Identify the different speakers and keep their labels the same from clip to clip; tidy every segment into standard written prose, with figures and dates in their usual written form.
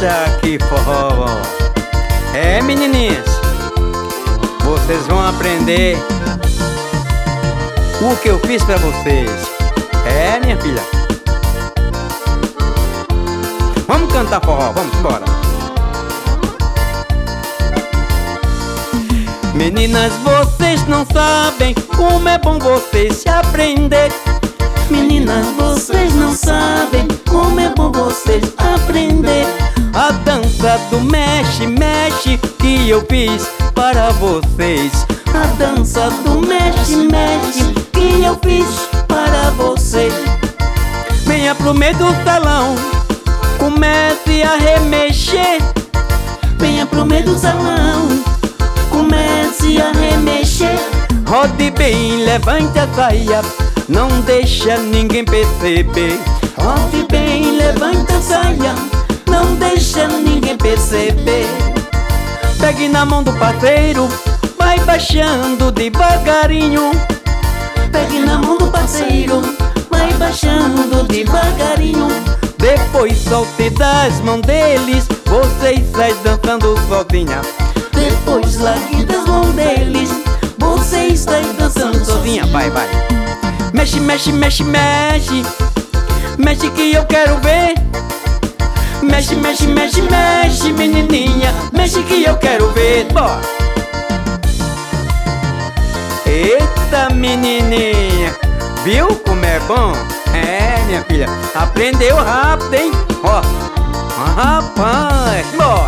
Speaker 1: Eita, que forró! É, menininhas, vocês vão aprender o que eu fiz pra vocês. É, minha filha. Vamos cantar forró, vamos embora. Meninas, vocês não sabem como é bom vocês se aprender.
Speaker 2: Meninas, vocês não sabem como é bom vocês aprender
Speaker 1: a dança do mexe, mexe que eu fiz para vocês.
Speaker 2: A dança do mexe, mexe que eu fiz para vocês.
Speaker 1: Venha pro meio do salão, comece a remexer.
Speaker 2: Venha pro meio do salão, comece a remexer.
Speaker 1: Rode bem, levante a saia, não deixa ninguém perceber.
Speaker 2: Rode bem, levante a saia, não deixa ninguém perceber.
Speaker 1: Pegue na mão do parceiro, vai baixando devagarinho.
Speaker 2: Pegue na mão do parceiro, vai baixando devagarinho.
Speaker 1: Depois solte das mãos deles, vocês saem dançando sozinha.
Speaker 2: Depois largue das mãos deles, você está dançando sozinha.
Speaker 1: Vai, vai. Mexe, mexe, mexe, mexe, mexe que eu quero ver. Mexe, mexe, mexe, mexe, menininha, mexe que eu quero ver. Bora. Eita, menininha, viu como é bom? É, minha filha, aprendeu rápido, hein? Ó, rapaz, bora.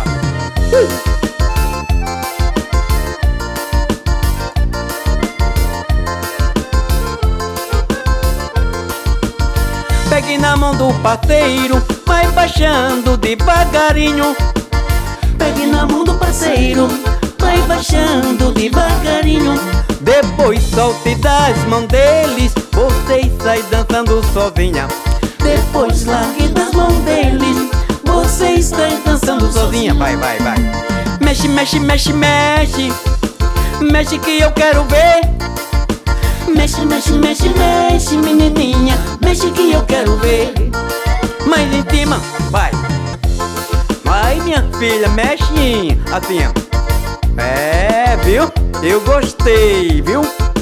Speaker 1: Pegue na mão do parceiro, vai baixando devagarinho.
Speaker 2: Pegue na mão do parceiro, vai baixando devagarinho.
Speaker 1: Depois solte das mãos deles, vocês saem dançando sozinha.
Speaker 2: Depois largue das mãos deles, você está dançando sozinha.
Speaker 1: Vai, vai, vai. Mexe, mexe, mexe, mexe, mexe que eu quero ver.
Speaker 2: Mexe, mexe, mexe, mexe, menininha, mexe que eu quero ver.
Speaker 1: Mais em cima, vai. Vai, minha filha, mexe assim, ó. É, viu? Eu gostei, viu?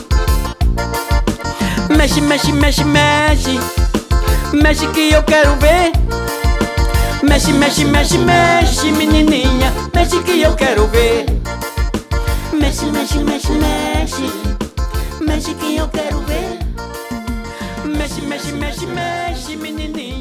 Speaker 1: Mexe, mexe, mexe, mexe, mexe que eu quero ver. Mexe, mexe, mexe, mexe, menininha, mexe que eu quero ver.
Speaker 2: Mexe, mexe, mexe, mexe, mexe que eu quero ver.
Speaker 1: Mexe, mexe, mexe, mexe, menininha.